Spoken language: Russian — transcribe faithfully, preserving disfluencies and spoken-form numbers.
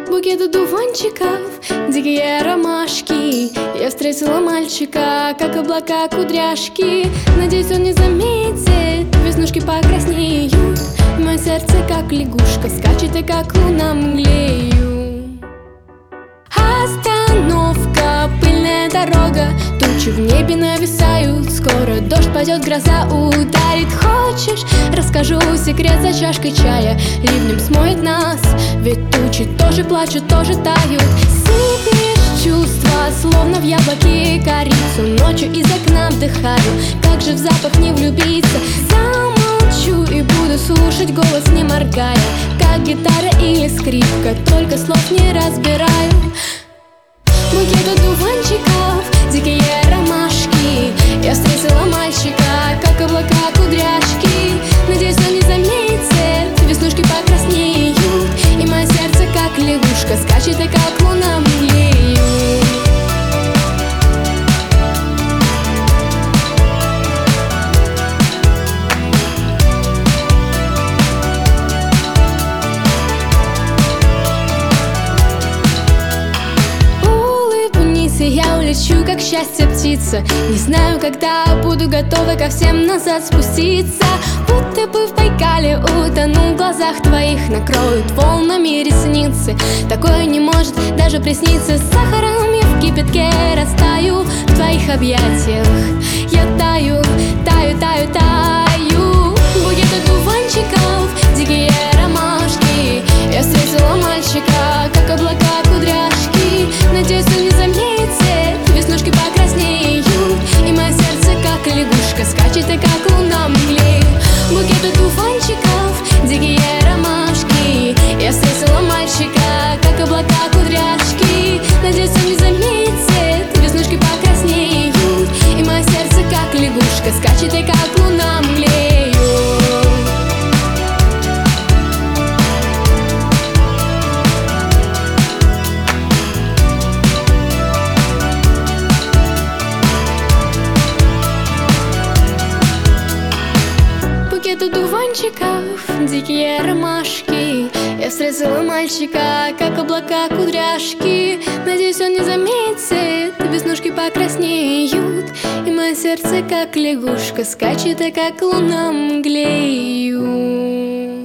Букет одуванчиков, дикие ромашки. Я встретила мальчика, как облака кудряшки. Надеюсь, он не заметит, веснушки покраснеют. И мое сердце, как лягушка, скачет и как луна мглею. Остановка, пыльная дорога. Тучи в небе нависают, скоро дождь пойдет, гроза ударит. Хочешь, расскажу секрет за чашкой чая? Ливнем смоет нас, ведь тучи тоже плачут, тоже тают. Сыпешь чувства, словно в яблоке корицу. Ночью из окна вдыхаю, как же в запах не влюбиться? Замолчу и буду слушать голос, не моргая, как гитара или скрипка, только слов не разбираю. Букет одуванчиков, дикие ромашки. Я встретила мальчика, как облака кудряшки. Надеюсь, он не заметит, веснушки покраснеют. И мое сердце, как лягушка, скачет и как луна мглею. Я улечу, как счастье птица. Не знаю, когда буду готова ко всем назад спуститься. Будто бы в Байкале утону в глазах твоих. Накроют волнами ресницы. Такое не может даже присниться. С сахаром я в кипятке растаю в твоих объятиях. Я таю, таю, таю, таю. Букет одуванчиков, дикие ромашки. Я встретила мальчика, как облака кудряшки. Надеюсь, он не заметит, веснушки покраснеют. И мое сердце, как лягушка, скачет и как луна мглеет. Букет одуванчиков, дикие ромашки. Я встретила мальчика, как облака кудряшки. Надеюсь, он не заметит, веснушки покраснеют. И мое сердце, как лягушка, скачет и как луна мглеет. Букет одуванчиков, дикие ромашки. Я встретила мальчика, как облака кудряшки. Надеюсь, он не заметит, веснушки покраснеют. И мое сердце, как лягушка, скачет и как луна мглею.